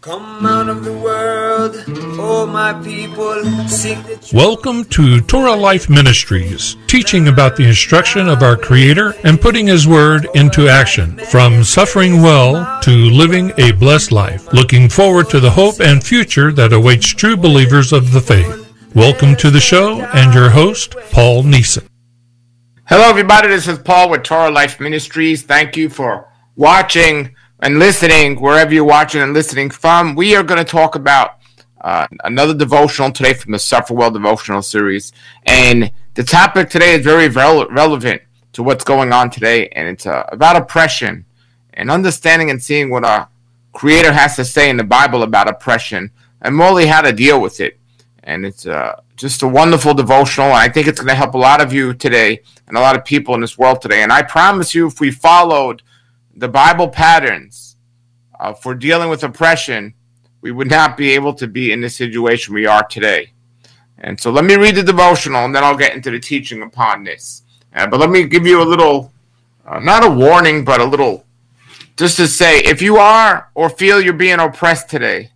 Come out of the world, oh my people, sing the truth. Welcome to Torah Life Ministries, teaching about the instruction of our Creator and putting His Word into action, from suffering well to living a blessed life, looking forward to the hope and future that awaits true believers of the faith. Welcome to the show and your host, Paul Neeson. Hello everybody, this is Paul with Torah Life Ministries. Thank you for watching and listening wherever you're watching and listening from. We are going to talk about another devotional today from the Suffer Well devotional series. And the topic today is very relevant to what's going on today. And it's about oppression and understanding and seeing what our Creator has to say in the Bible about oppression and morally how to deal with it. And it's just a wonderful devotional. And I think it's going to help a lot of you today and a lot of people in this world today. And I promise you, if we followed the Bible patterns for dealing with oppression, we would not be able to be in the situation we are today. And so let me read the devotional, and then I'll get into the teaching upon this. But let me give you a little, not a warning, but a little, just to say, if you are or feel you're being oppressed today,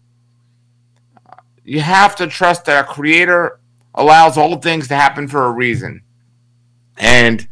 you have to trust that our Creator allows all things to happen for a reason. And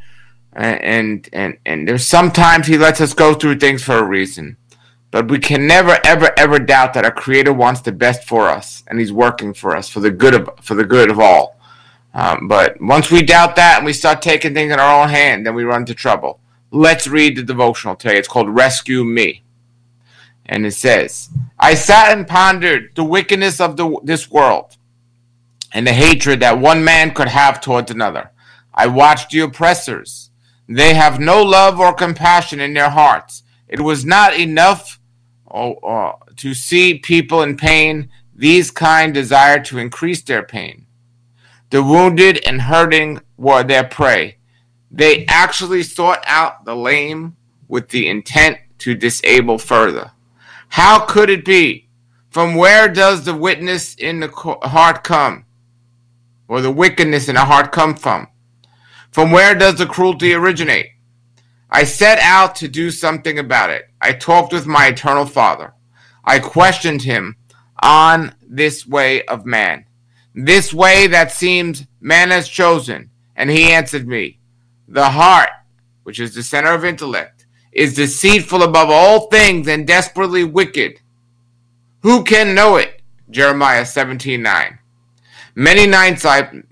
there's sometimes He lets us go through things for a reason. But we can never, ever, ever doubt that our Creator wants the best for us, and He's working for us for the good of all. But once we doubt that and we start taking things in our own hand, then we run into trouble. Let's read the devotional today. It's called Rescue Me. And it says, I sat and pondered the wickedness of this world and the hatred that one man could have towards another. I watched the oppressors. They have no love or compassion in their hearts. It was not enough to see people in pain. These kind desire to increase their pain. The wounded and hurting were their prey. They actually sought out the lame with the intent to disable further. How could it be? From where does the witness in the heart come? Or the wickedness in the heart come from? From where does the cruelty originate? I set out to do something about it. I talked with my eternal Father. I questioned Him on this way of man, this way that seems man has chosen, and He answered me. The heart, which is the center of intellect, is deceitful above all things and desperately wicked. Who can know it? Jeremiah 17:9. Many nights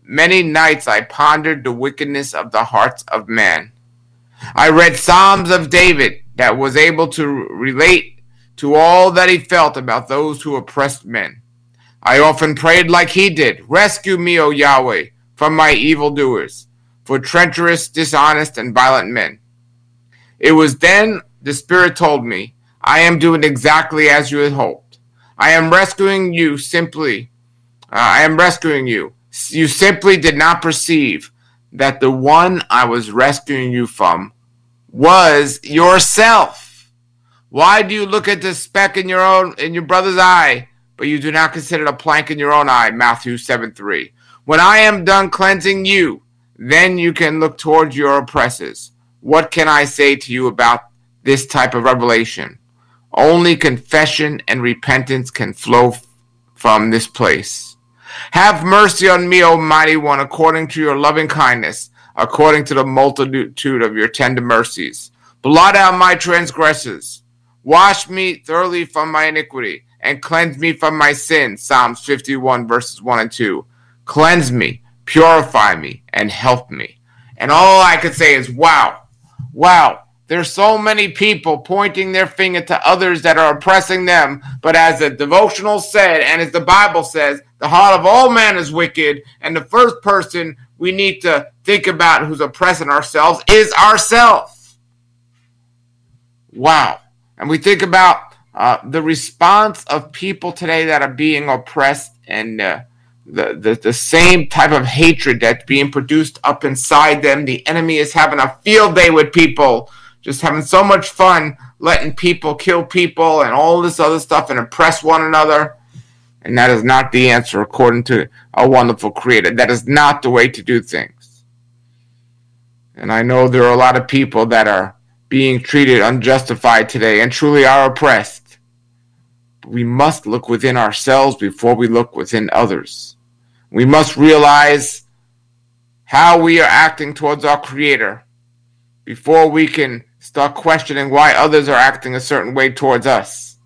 I pondered the wickedness of the hearts of man. I read Psalms of David that was able to relate to all that he felt about those who oppressed men. I often prayed like he did, rescue me, O Yahweh, from my evildoers, for treacherous, dishonest, and violent men. It was then the Spirit told me, I am doing exactly as you had hoped. I am rescuing you. You simply did not perceive that the one I was rescuing you from was yourself. Why do you look at the speck in your brother's eye, but you do not consider the plank in your own eye? Matthew 7:3. When I am done cleansing you, then you can look towards your oppressors. What can I say to you about this type of revelation? Only confession and repentance can flow from this place. Have mercy on me, O mighty one, according to your loving kindness, according to the multitude of your tender mercies. Blot out my transgressions. Wash me thoroughly from my iniquity, and cleanse me from my sin. Psalms 51, verses 1 and 2. Cleanse me, purify me, and help me. And all I could say is, wow. There's so many people pointing their finger to others that are oppressing them. But as the devotional said, and as the Bible says, the heart of all man is wicked. And the first person we need to think about who's oppressing ourselves is ourselves. Wow. And we think about the response of people today that are being oppressed, and the same type of hatred that's being produced up inside them. The enemy is having a field day with people, just having so much fun letting people kill people and all this other stuff and oppress one another. And that is not the answer according to a wonderful Creator. That is not the way to do things. And I know there are a lot of people that are being treated unjustified today and truly are oppressed. we must look within ourselves before we look within others. We must realize how we are acting towards our Creator before we can start questioning why others are acting a certain way towards us.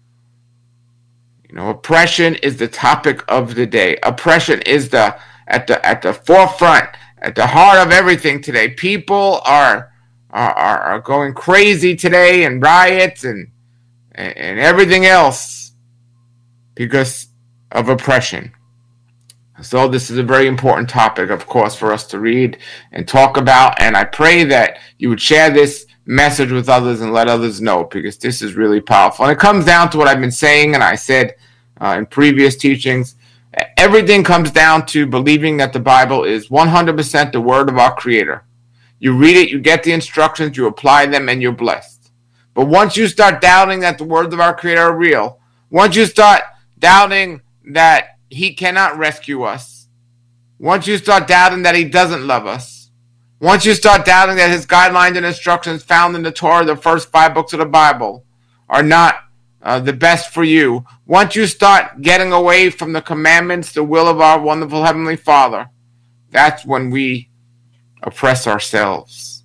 Oppression is the topic of the day. Oppression is at the forefront, at the heart of everything today. People are going crazy today, and riots and everything else because of oppression. So this is a very important topic, of course, for us to read and talk about. And I pray that you would share this message with others and let others know, because this is really powerful. And it comes down to what I've been saying, and I said in previous teachings. Everything comes down to believing that the Bible is 100% the word of our Creator. You read it, you get the instructions, you apply them, and you're blessed. But once you start doubting that the words of our Creator are real, once you start doubting that He cannot rescue us, once you start doubting that He doesn't love us, once you start doubting that His guidelines and instructions found in the Torah, the first 5 books of the Bible, are not the best for you, once you start getting away from the commandments, the will of our wonderful Heavenly Father, that's when we oppress ourselves.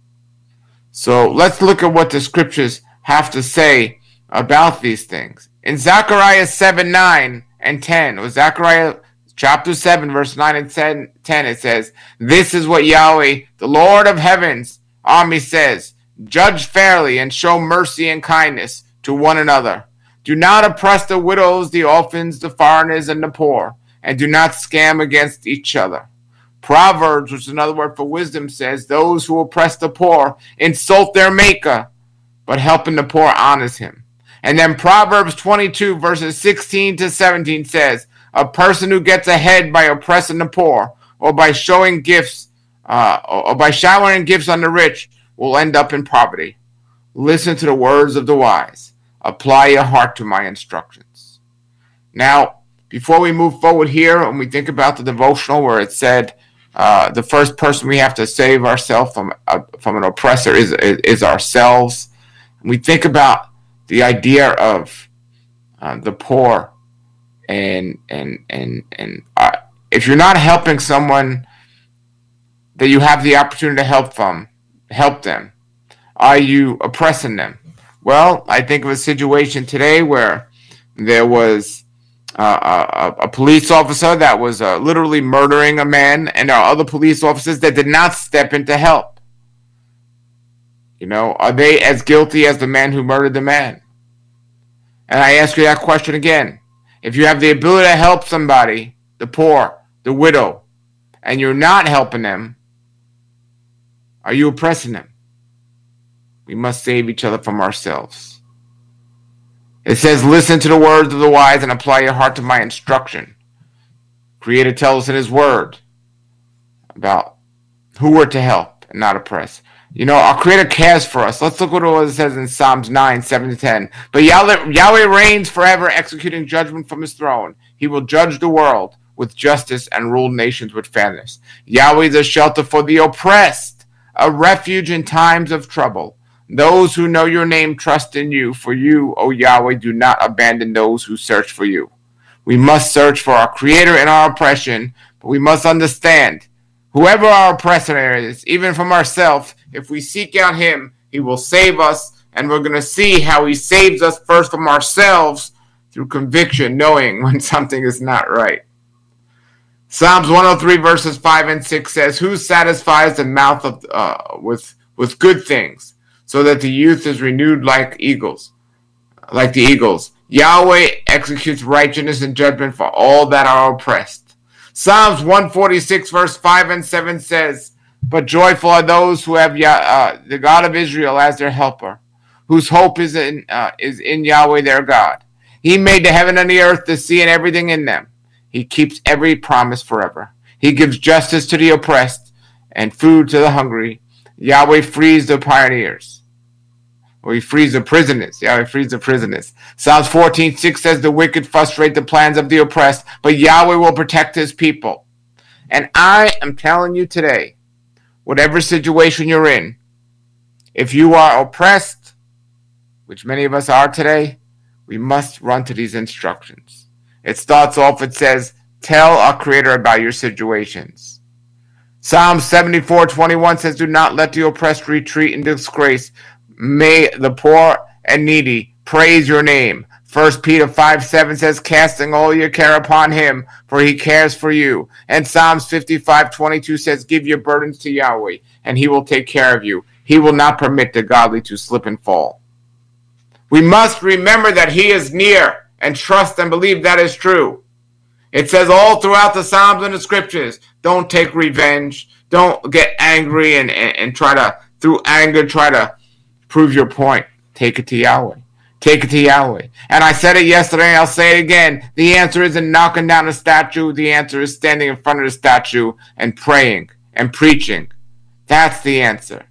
So let's look at what the scriptures have to say about these things. In Zechariah 7, 9 and 10, or Zechariah chapter 7, verse 9 and 10, it says, "This is what Yahweh, the Lord of heaven's army says, judge fairly and show mercy and kindness to one another. Do not oppress the widows, the orphans, the foreigners, and the poor, and do not scam against each other." Proverbs, which is another word for wisdom, says, "Those who oppress the poor insult their maker, but helping the poor honors him." And then Proverbs 22, verses 16 to 17 says, "A person who gets ahead by oppressing the poor, or by showing gifts, or by showering gifts on the rich, will end up in poverty. Listen to the words of the wise. Apply your heart to my instructions." Now, before we move forward here, and we think about the devotional where it said the first person we have to save ourselves from an oppressor is ourselves. We think about the idea of the poor, and if you're not helping someone that you have the opportunity to help them, are you oppressing them? Well, I think of a situation today where there was a police officer that was literally murdering a man, and there are other police officers that did not step in to help. Are they as guilty as the man who murdered the man? And I ask you that question again. If you have the ability to help somebody, the poor, the widow, and you're not helping them, are you oppressing them? We must save each other from ourselves. It says, "Listen to the words of the wise and apply your heart to my instruction." Creator tells us in His Word about who we're to help and not oppress. Our Creator cares for us. Let's look what it says in Psalms 9, 7 to 10. "But Yahweh reigns forever, executing judgment from His throne. He will judge the world with justice and rule nations with fairness. Yahweh is a shelter for the oppressed, a refuge in times of trouble. Those who know your name trust in you, for you, O Yahweh, do not abandon those who search for you." We must search for our Creator in our oppression, but we must understand, whoever our oppressor is, even from ourselves, if we seek out Him, He will save us, and we're going to see how He saves us first from ourselves through conviction, knowing when something is not right. Psalms 103, verses 5 and 6 says, "Who satisfies the mouth with good things, so that the youth is renewed like the eagles. Yahweh executes righteousness and judgment for all that are oppressed." Psalms 146, verse 5 and 7 says, "But joyful are those who have the God of Israel as their helper, whose hope is in Yahweh their God. He made the heaven and the earth, the sea, and everything in them. He keeps every promise forever. He gives justice to the oppressed and food to the hungry. Yahweh frees the pioneers." Or He frees the prisoners. Yahweh frees the prisoners. Psalms 14:6 says, "The wicked frustrate the plans of the oppressed, but Yahweh will protect His people." And I am telling you today, whatever situation you're in, if you are oppressed, which many of us are today, we must run to these instructions. It starts off, it says, tell our Creator about your situations. Psalm 74:21 says, do not let the oppressed retreat in disgrace. May the poor and needy praise your name. 1 Peter 5:7 says, casting all your care upon him, for he cares for you. And Psalms 55:22 says, give your burdens to Yahweh, and he will take care of you. He will not permit the godly to slip and fall. We must remember that he is near and trust and believe that is true. It says all throughout the Psalms and the Scriptures, don't take revenge. Don't get angry and try to, through anger, try to prove your point. Take it to Yahweh. Take it to Yahweh. And I said it yesterday, and I'll say it again. The answer isn't knocking down a statue. The answer is standing in front of the statue and praying and preaching. That's the answer.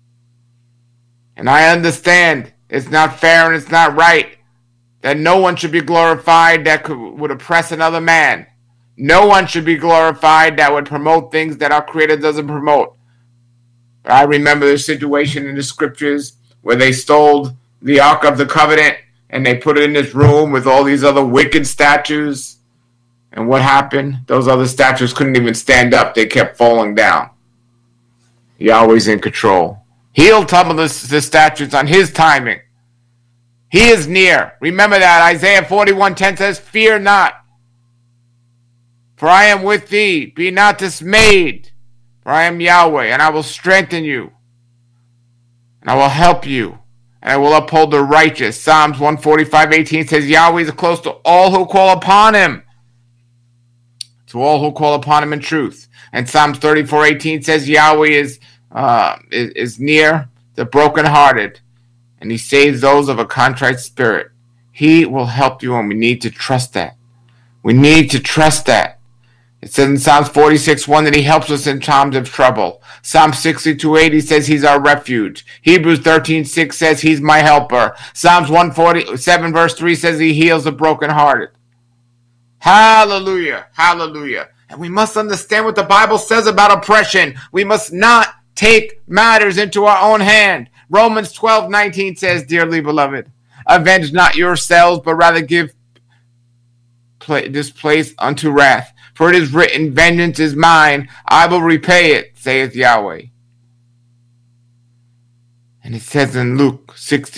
And I understand it's not fair and it's not right that no one should be glorified that would oppress another man. No one should be glorified that would promote things that our Creator doesn't promote. But I remember the situation in the Scriptures where they stole the Ark of the Covenant and they put it in this room with all these other wicked statues. And what happened? Those other statues couldn't even stand up. They kept falling down. Yahweh's in control. He'll tumble the statues on his timing. He is near. Remember that. Isaiah 41:10 says, fear not, for I am with thee. Be not dismayed, for I am Yahweh, and I will strengthen you, and I will help you, and I will uphold the righteous. Psalms 145:18 says, Yahweh is close to all who call upon him, to all who call upon him in truth. And Psalms 34:18 says, Yahweh is near the brokenhearted, and he saves those of a contrite spirit. He will help you, and we need to trust that. We need to trust that. It says in Psalms 46:1 that he helps us in times of trouble. Psalm 62:8 says he's our refuge. Hebrews 13:6 says he's my helper. Psalms 147 verse 3 says he heals the brokenhearted. Hallelujah. Hallelujah. And we must understand what the Bible says about oppression. We must not take matters into our own hand. Romans 12:19 says, dearly beloved, avenge not yourselves, but rather give this place unto wrath. For it is written, vengeance is mine, I will repay it, saith Yahweh. And it says in Luke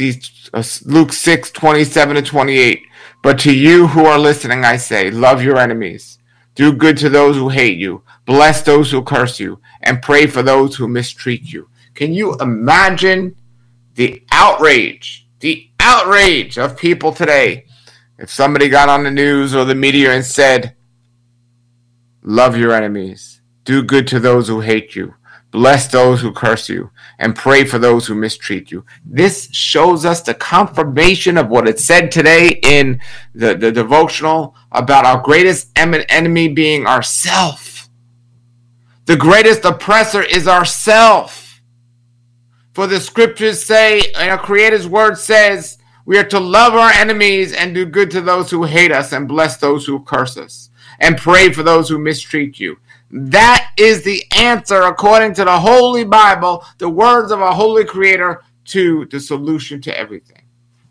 6:27-28, but to you who are listening, I say, love your enemies. Do good to those who hate you. Bless those who curse you. And pray for those who mistreat you. Can you imagine the outrage of people today if somebody got on the news or the media and said, love your enemies. Do good to those who hate you. Bless those who curse you. And pray for those who mistreat you. This shows us the confirmation of what it said today in the devotional about our greatest enemy being ourself. The greatest oppressor is ourself. For the Scriptures say, and our Creator's word says, we are to love our enemies and do good to those who hate us and bless those who curse us and pray for those who mistreat you. That is the answer, according to the Holy Bible, the words of our Holy Creator, to the solution to everything.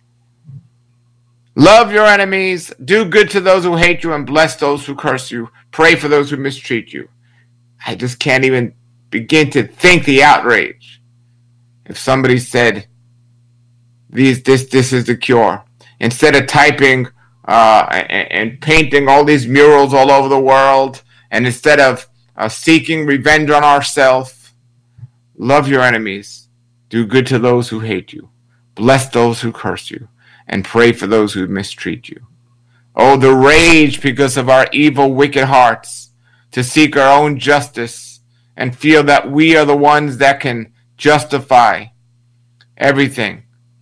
Love your enemies, do good to those who hate you, and bless those who curse you. Pray for those who mistreat you. I just can't even begin to think the outrage. If somebody said, this is the cure. Instead of typing and painting all these murals all over the world, and instead of seeking revenge on ourselves, love your enemies, do good to those who hate you, bless those who curse you, and pray for those who mistreat you. Oh, the rage because of our evil, wicked hearts to seek our own justice and feel that we are the ones that can justify everything.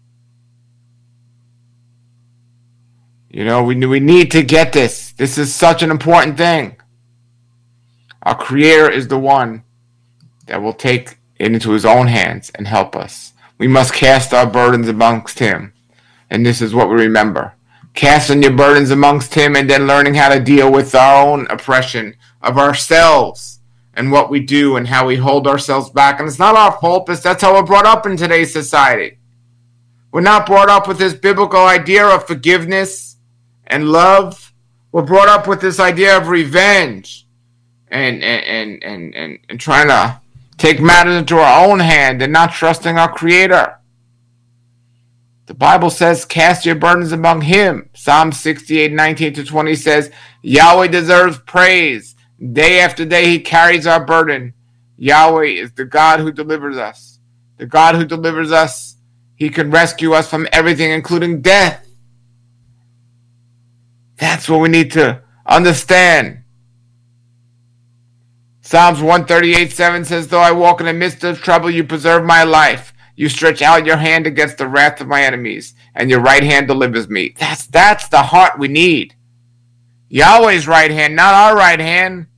You know, we need to get this. This is such an important thing. Our Creator is the one that will take it into his own hands and help us. We must cast our burdens amongst him. And this is what we remember. Casting your burdens amongst him and then learning how to deal with our own oppression of ourselves and what we do and how we hold ourselves back. And it's not our fault, but that's how we're brought up in today's society. We're not brought up with this biblical idea of forgiveness and love. We're brought up with this idea of revenge and trying to take matters into our own hand and not trusting our Creator. The Bible says, cast your burdens among Him. Psalm 68:19-20 says, Yahweh deserves praise. Day after day He carries our burden. Yahweh is the God who delivers us. The God who delivers us, He can rescue us from everything, including death. That's what we need to understand. Psalms 138:7 says, though I walk in the midst of trouble, you preserve my life. You stretch out your hand against the wrath of my enemies, and your right hand delivers me. That's the heart we need. Yahweh's right hand, not our right hand.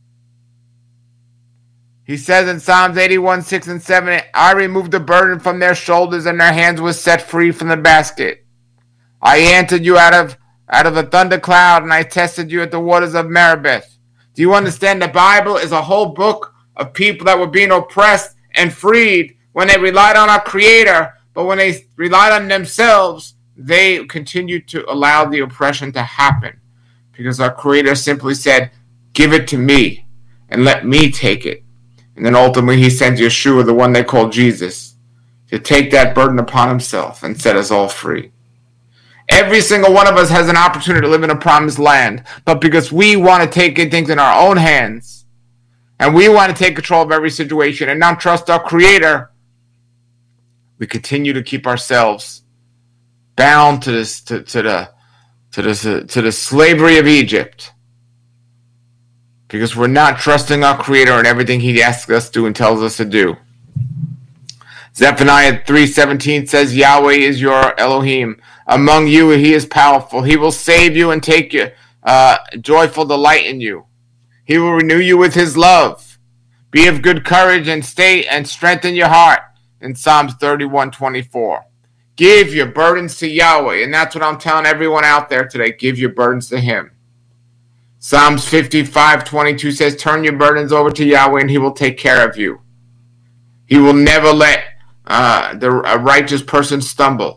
He says in Psalms 81:6-7, I removed the burden from their shoulders, and their hands were set free from the basket. I answered you out of the thundercloud, and I tested you at the waters of Meribah. Do you understand? The Bible is a whole book of people that were being oppressed and freed when they relied on our Creator, but when they relied on themselves, they continued to allow the oppression to happen. Because our Creator simply said, give it to me, and let me take it. And then ultimately He sends Yeshua, the one they call Jesus, to take that burden upon Himself and set us all free. Every single one of us has an opportunity to live in a promised land, but because we want to take things in our own hands, and we want to take control of every situation and not trust our Creator, we continue to keep ourselves bound to this, to the slavery of Egypt, because we're not trusting our Creator in everything He asks us to and tells us to do. Zephaniah 3:17 says, Yahweh is your Elohim. Among you He is powerful. He will save you and take you joyful delight in you. He will renew you with His love. Be of good courage and stay and strengthen your heart. In Psalms 31:24. Give your burdens to Yahweh. And that's what I'm telling everyone out there today. Give your burdens to Him. Psalms 55:22 says, turn your burdens over to Yahweh and He will take care of you. He will never let a righteous person stumble.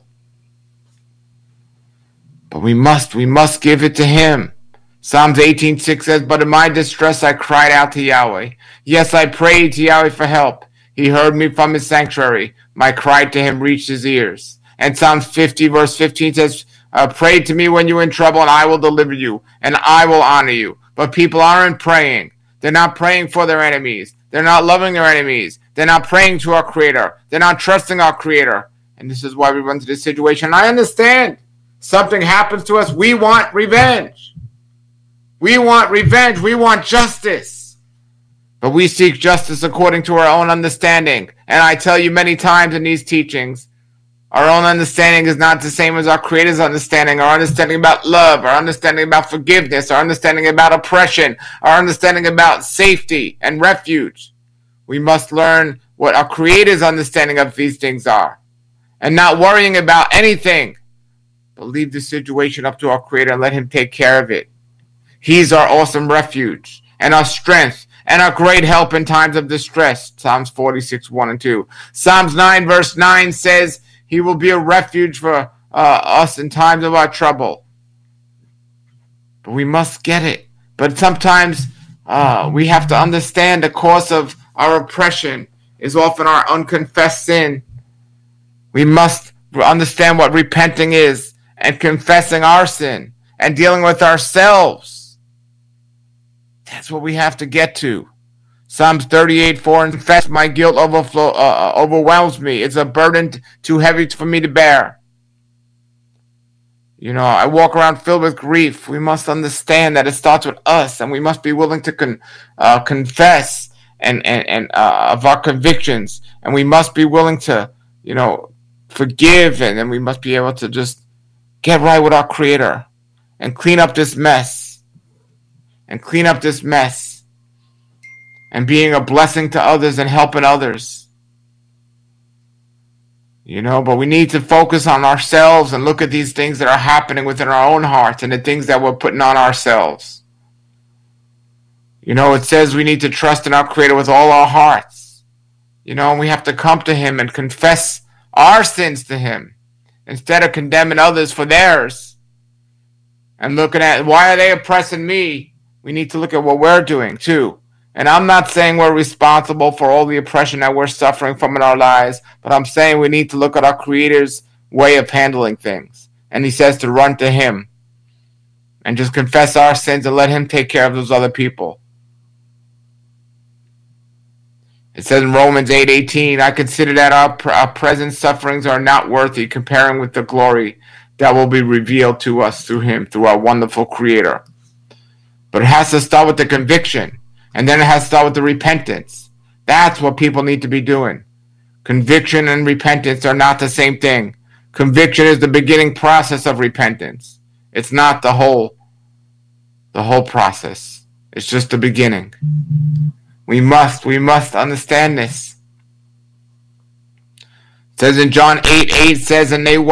But we must give it to Him. Psalms 18:6 says, but in my distress I cried out to Yahweh. Yes, I prayed to Yahweh for help. He heard me from His sanctuary. My cry to Him reached His ears. And Psalms 50:15 says, pray to me when you're in trouble, and I will deliver you, and I will honor you. But people aren't praying. They're not praying for their enemies. They're not loving their enemies. They're not praying to our Creator. They're not trusting our Creator. And this is why we run into this situation. I understand. Something happens to us. We want revenge. We want revenge. We want justice. But we seek justice according to our own understanding. And I tell you many times in these teachings, our own understanding is not the same as our Creator's understanding. Our understanding about love, our understanding about forgiveness, our understanding about oppression, our understanding about safety and refuge. We must learn what our Creator's understanding of these things are. And not worrying about anything, but leave the situation up to our Creator and let Him take care of it. He's our awesome refuge and our strength and our great help in times of distress. Psalms 46:1-2. Psalms 9:9 says, He will be a refuge for us in times of our trouble. But we must get it. But sometimes we have to understand the cause of our oppression is often our unconfessed sin. We must understand what repenting is and confessing our sin and dealing with ourselves. That's what we have to get to. Psalms 38:4, confess my guilt overwhelms me. It's a burden too heavy for me to bear. You know, I walk around filled with grief. We must understand that it starts with us, and we must be willing to confess and of our convictions, and we must be willing to, forgive, and then we must be able to just get right with our Creator and clean up this mess. And being a blessing to others and helping others. But we need to focus on ourselves and look at these things that are happening within our own hearts and the things that we're putting on ourselves. It says we need to trust in our Creator with all our hearts. And we have to come to Him and confess our sins to Him instead of condemning others for theirs and looking at why are they oppressing me, we need to look at what we're doing too. And I'm not saying we're responsible for all the oppression that we're suffering from in our lives, but I'm saying we need to look at our Creator's way of handling things. And he says to run to him and just confess our sins and let him take care of those other people. It says in Romans 8:18, I consider that our present sufferings are not worthy comparing with the glory that will be revealed to us through him, through our wonderful Creator. But it has to start with the conviction, and then it has to start with the repentance. That's what people need to be doing. Conviction and repentance are not the same thing. Conviction is the beginning process of repentance. It's not the whole process. It's just the beginning. We must understand this. It says in John 8:8 says, and they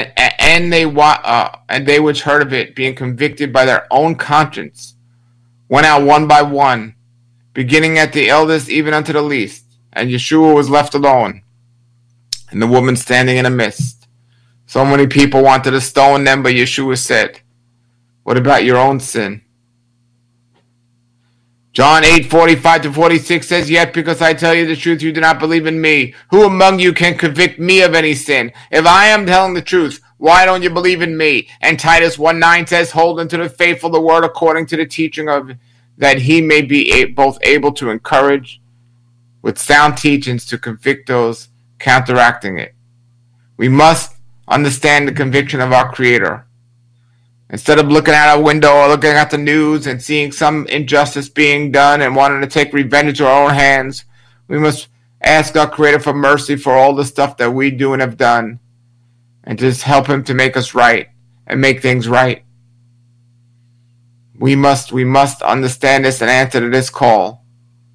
which heard of it, being convicted by their own conscience, went out one by one, beginning at the eldest even unto the least. And Yeshua was left alone, and the woman standing in the midst. So many people wanted to stone them, but Yeshua said, what about your own sin? John 8:45-46 says, yet because I tell you the truth, you do not believe in me. Who among you can convict me of any sin? If I am telling the truth, why don't you believe in me? And Titus 1:9 says, hold unto the faithful the word according to the teaching of, that he may be both able to encourage with sound teachings to convict those counteracting it. We must understand the conviction of our Creator. Instead of looking out our window or looking at the news and seeing some injustice being done and wanting to take revenge into our own hands, we must ask our Creator for mercy for all the stuff that we do and have done, and just help him to make us right and make things right. We must understand this and answer to this call.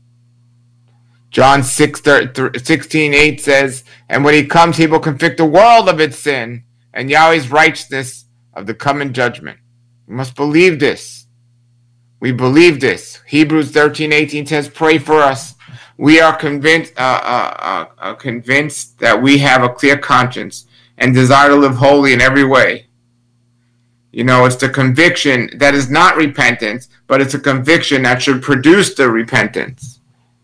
John 16:8 says, and when he comes, he will convict the world of its sin and Yahweh's righteousness of the coming judgment. We must believe this. We believe this. Hebrews 13:18 says, pray for us. We are convinced that we have a clear conscience and desire to live holy in every way. You know, it's the conviction that is not repentance, but it's a conviction that should produce the repentance.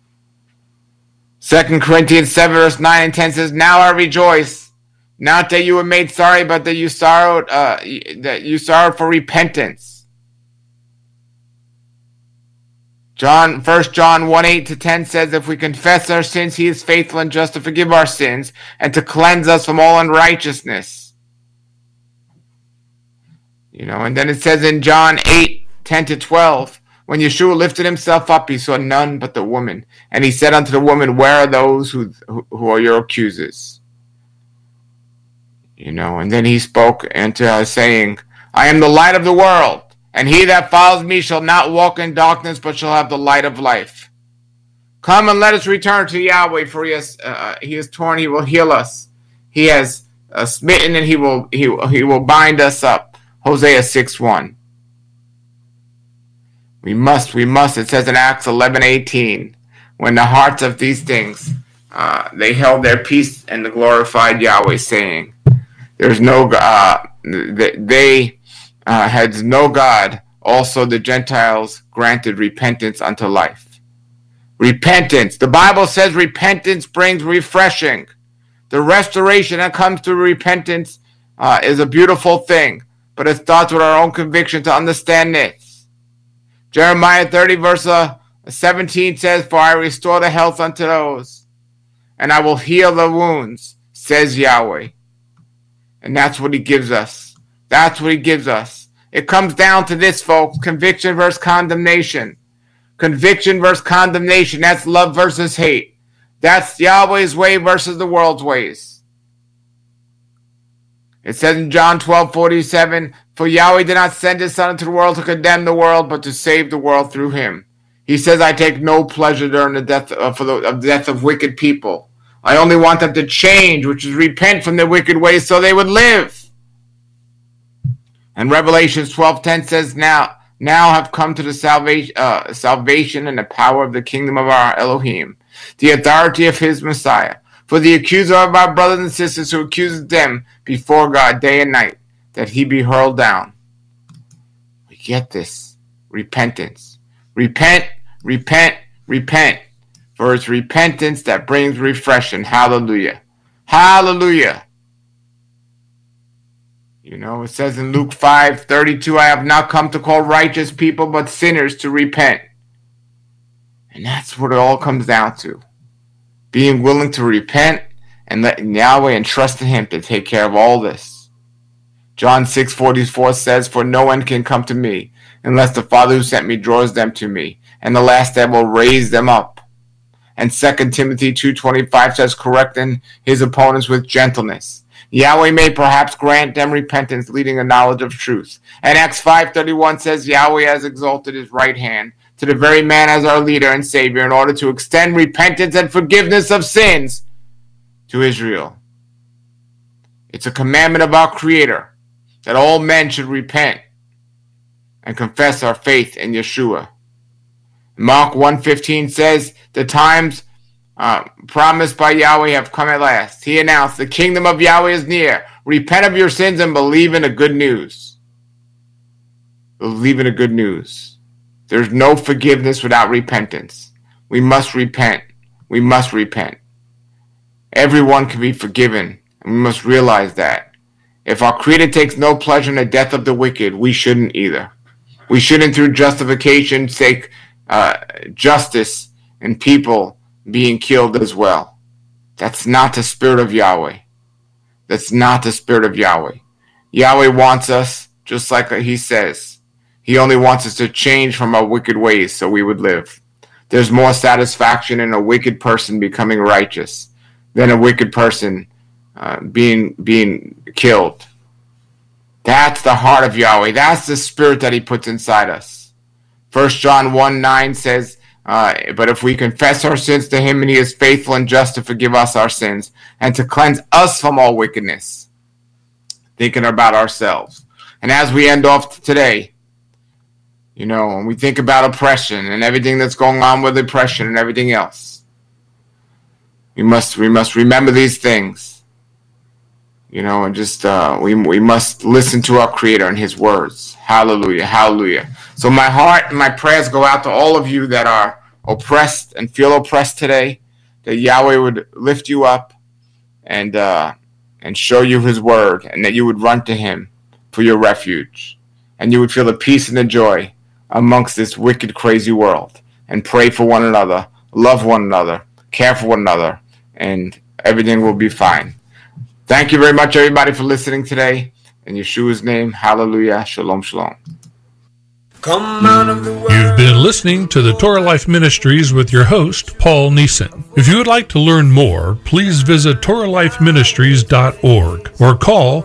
2 Corinthians 7 verse 9 and 10 says, now I rejoice, not that you were made sorry, but that you sorrowed for repentance. 1 John 1:8-10 says, if we confess our sins, he is faithful and just to forgive our sins and to cleanse us from all unrighteousness. You know, and then it says in John 8:10-12, when Yeshua lifted himself up, he saw none but the woman. And he said unto the woman, where are those who are your accusers? You know, and then he spoke into her saying, I am the light of the world, and he that follows me shall not walk in darkness, but shall have the light of life. Come and let us return to Yahweh, for he is torn, he will heal us. He has smitten, and he will bind us up. Hosea 6:1. We must, it says in Acts 11:18, when the hearts of these things, they held their peace and glorified Yahweh, saying, there's no God, they had no God. Also the Gentiles granted repentance unto life. Repentance. The Bible says repentance brings refreshing. The restoration that comes through repentance is a beautiful thing, but it starts with our own conviction to understand this. Jeremiah 30 verse 17 says, for I restore the health unto those, and I will heal the wounds, says Yahweh. And that's what he gives us. That's what he gives us. It comes down to this, folks. Conviction versus condemnation. Conviction versus condemnation. That's love versus hate. That's Yahweh's way versus the world's ways. It says in John 12:47, for Yahweh did not send his Son into the world to condemn the world, but to save the world through him. He says, I take no pleasure during the death of wicked people. I only want them to change, which is repent from their wicked ways so they would live. And Revelation 12:10 says, now have come to the salvation and the power of the kingdom of our Elohim, the authority of his Messiah. for the accuser of our brothers and sisters who accuses them before God day and night, that he be hurled down. We get this. Repentance. Repent, repent, repent. For it's repentance that brings refreshing. Hallelujah. Hallelujah. You know, it says in Luke 5:32, I have not come to call righteous people, but sinners to repent. And that's what it all comes down to. Being willing to repent and letting Yahweh and trust in him to take care of all this. John 6:44 says, for no one can come to me unless the Father who sent me draws them to me, and the last day will raise them up. And 2 Timothy 2:25 says, correcting his opponents with gentleness. Yahweh may perhaps grant them repentance, leading a knowledge of truth. And Acts 5:31 says, Yahweh has exalted his right hand to the very man as our leader and savior in order to extend repentance and forgiveness of sins to Israel. It's a commandment of our Creator that all men should repent and confess our faith in Yeshua. Mark 1:15 says, the times promised by Yahweh have come at last. He announced, the kingdom of Yahweh is near. Repent of your sins and believe in the good news. Believe in the good news. There's no forgiveness without repentance. We must repent. We must repent. Everyone can be forgiven, and we must realize that. If our Creator takes no pleasure in the death of the wicked, we shouldn't either. We shouldn't, through justification, take justice and people being killed as well. That's not the spirit of Yahweh. That's not the spirit of Yahweh. Yahweh wants us, just like he says, he only wants us to change from our wicked ways so we would live. There's more satisfaction in a wicked person becoming righteous than a wicked person being killed. That's the heart of Yahweh. That's the spirit that he puts inside us. 1 John 1:9 says, but if we confess our sins to him, and he is faithful and just to forgive us our sins and to cleanse us from all wickedness. Thinking about ourselves. And as we end off today, you know, when we think about oppression and everything that's going on with oppression and everything else, we must remember these things. You know, and just we must listen to our Creator and his words. Hallelujah, hallelujah. So my heart and my prayers go out to all of you that are oppressed and feel oppressed today, that Yahweh would lift you up and show you his word, and that you would run to him for your refuge, and you would feel the peace and the joy amongst this wicked, crazy world, and pray for one another, love one another, care for one another, and everything will be fine. Thank you very much, everybody, for listening today. In Yeshua's name, hallelujah, shalom, shalom. Come out of the world. You've been listening to the Torah Life Ministries with your host, Paul Neeson. If you would like to learn more, please visit TorahLifeMinistries.org or call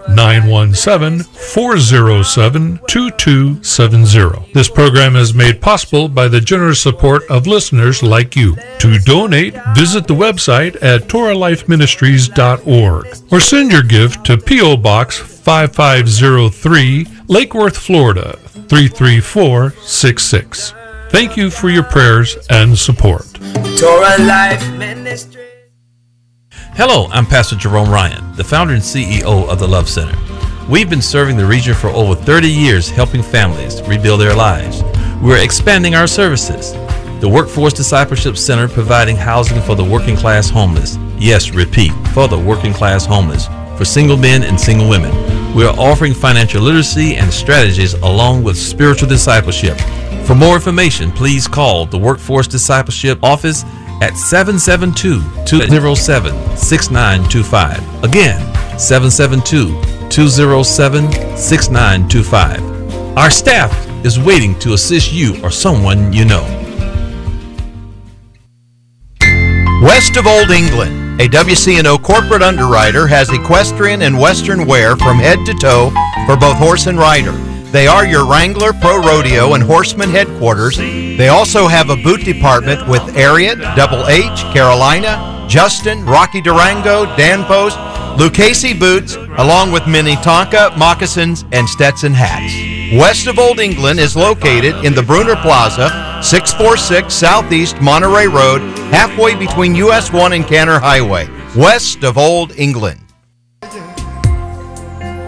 917-407-2270. This program is made possible by the generous support of listeners like you. To donate, visit the website at TorahLifeMinistries.org or send your gift to P.O. Box 5503, Lake Worth, Florida 33466. Thank you for your prayers and support. Torah Life Ministry. Hello, I'm Pastor Jerome Ryan, the founder and CEO of the Love Center. We've been serving the region for over 30 years, helping families rebuild their lives. We're expanding our services. The Workforce Discipleship Center, providing housing for the working class homeless. Yes, repeat, for the working class homeless. For single men and single women. We are offering financial literacy and strategies along with spiritual discipleship. For more information, please call the Workforce Discipleship Office at 772-207-6925. Again, 772-207-6925. Our staff is waiting to assist you or someone you know. West of Old England, a WC&O corporate underwriter has equestrian and western wear from head to toe for both horse and rider. They are your Wrangler, Pro Rodeo, and Horseman headquarters. They also have a boot department with Ariat, Double H, Carolina, Justin, Rocky Durango, Danfoss, Lucchese boots, along with Minnetonka, moccasins, and Stetson hats. West of Old England is located in the Bruner Plaza, 646 Southeast Monterey Road, halfway between US 1 and Canner Highway. west of Old England.